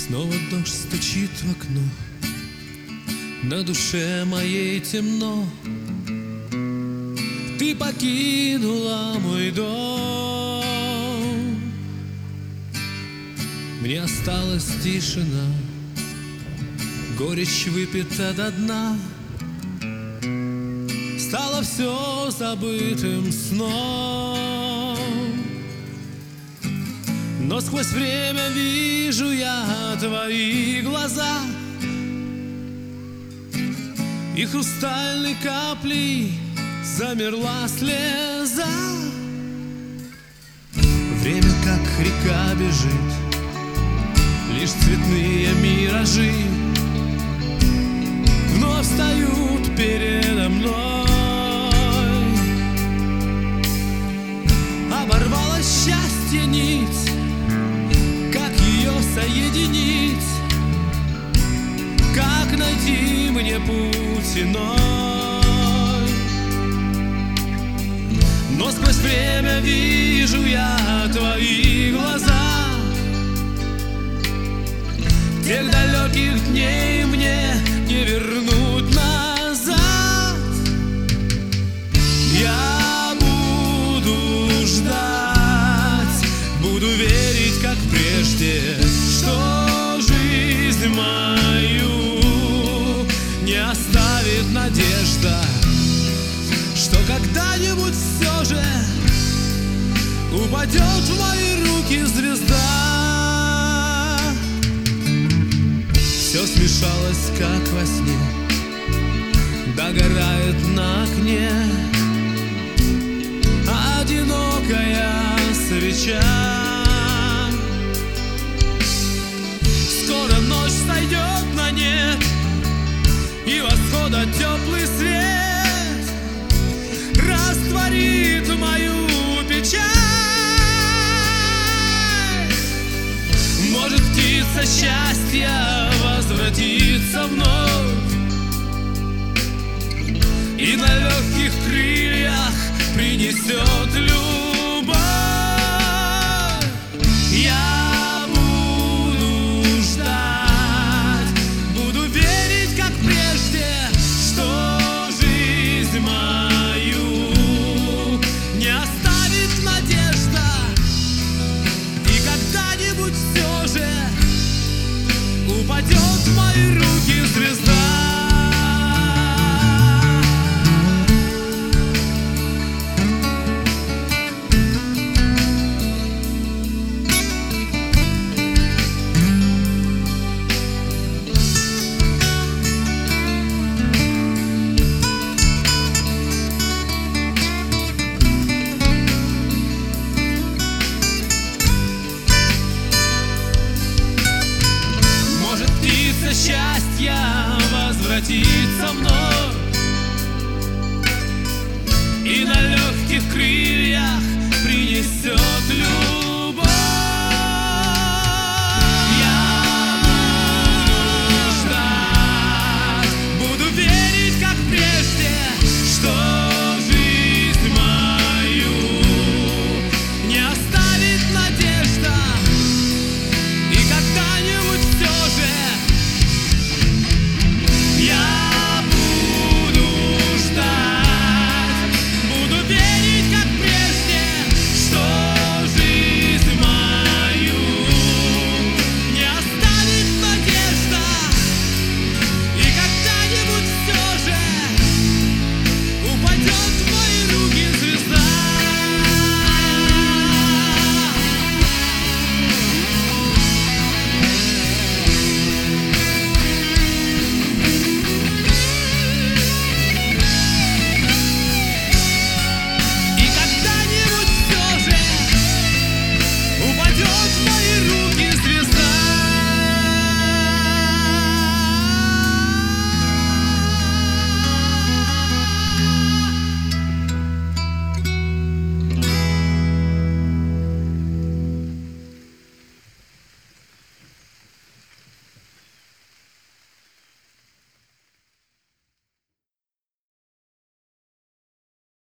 Снова дождь стучит в окно, на душе моей темно. Ты покинула мой дом. Мне осталась тишина, горечь выпита до дна. Стало все забытым сном. Но сквозь время вижу я твои глаза, и хрустальной каплей замерла слеза. Время как река бежит, лишь цветные миражи вновь встают передо мной. Оборвалось счастье нить, как ее соединить, как найти мне путь иной. Но сквозь время вижу я твои глаза, тех далеких дней мне не вернуть назад. Я буду ждать, буду верить, как прежде, что жизнь мою не оставит надежда, что когда-нибудь все же упадет в мои руки звезда. Все смешалось, как во сне, догорает на окне одинокая свеча. Скоро ночь сойдет на нет, и восхода теплый свет растворит мою печаль. Может, птица счастья возвратится вновь, и на легких крыльях принесет